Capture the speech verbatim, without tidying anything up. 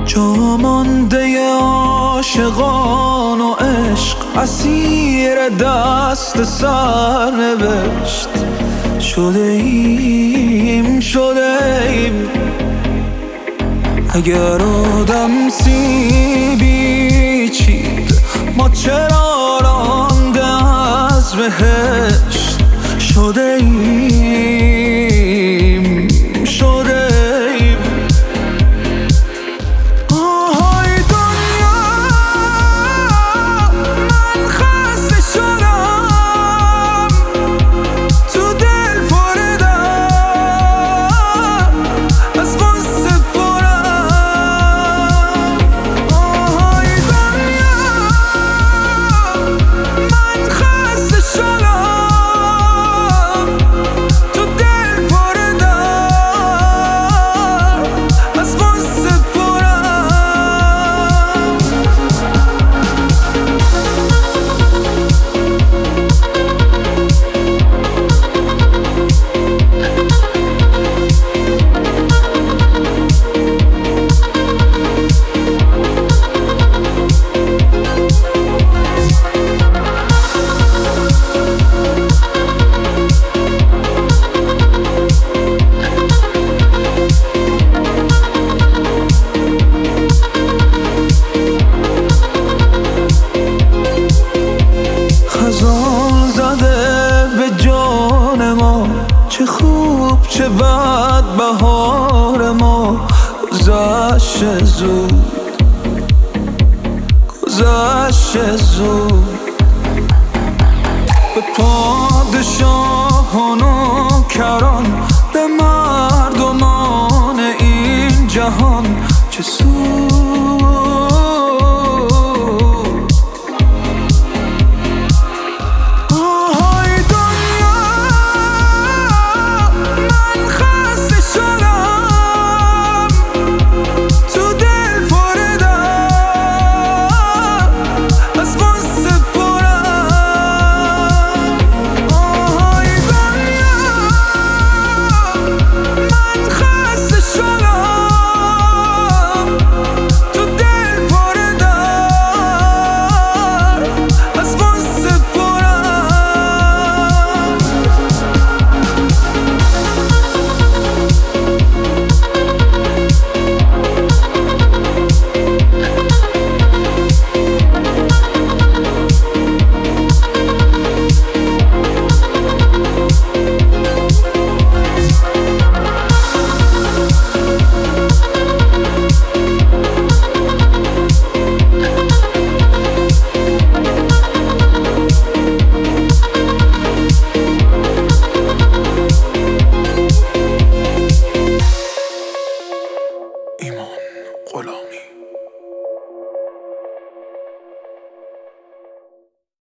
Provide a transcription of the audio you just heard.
جامانده عاشقان و عشق اسیر دست سرنوشت شده ایم شده ایم. اگر آدم سیبی چید ما چرا رانده از بهشت شده ایم شده ایم. آهای دنیا من خسته شدم تو دل پردم از غصه پرم. آهای دنیا من خسته شدم تو دل پردم از غصه پرم. خزان زده به جان ما چه خوب چه بد بهار ما گذشت زود گذشت زود. به پادشاهان و کران به مردمان این جهان چه سود. ایمان غلام.